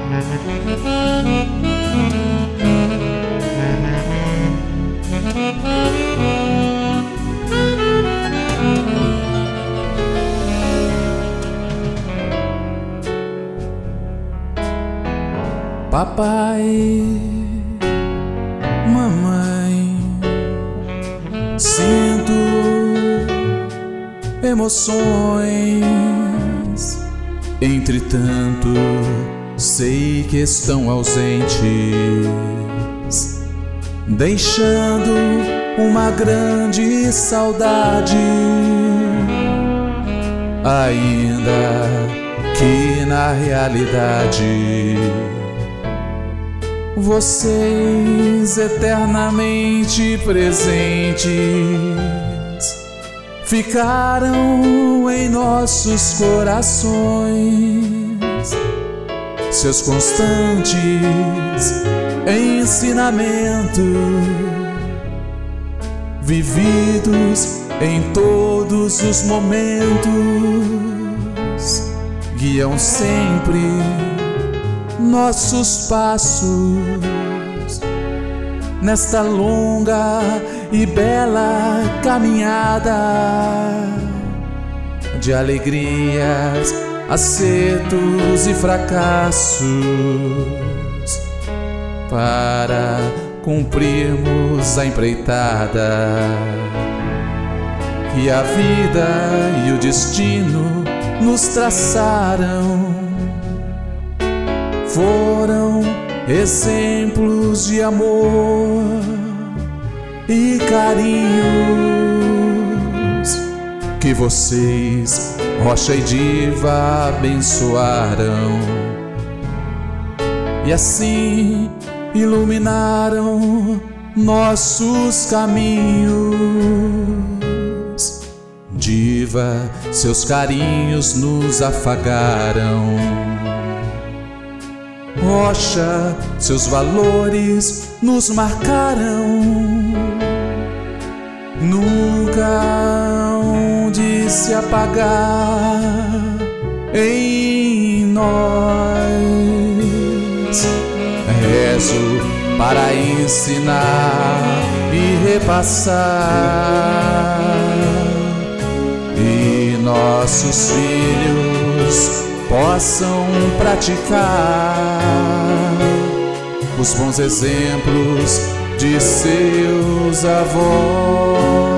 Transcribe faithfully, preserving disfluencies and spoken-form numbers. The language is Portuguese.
Papai, mamãe, sinto emoções, entretanto sei que estão ausentes, deixando uma grande saudade, ainda que na realidade vocês eternamente presentes ficaram em nossos corações, seus constantes ensinamentos vividos em todos os momentos guiam sempre nossos passos nesta longa e bela caminhada de alegrias, acertos e fracassos para cumprirmos a empreitada que a vida e o destino nos traçaram. Foram exemplos de amor e carinhos que vocês, Rocha e Diva, abençoaram e assim iluminaram nossos caminhos. Diva, seus carinhos nos afagaram. Rocha, seus valores nos marcaram. Nunca hão de se apagar em nós. Rezo para ensinar e repassar, e nossos filhos possam praticar os bons exemplos de seus avós.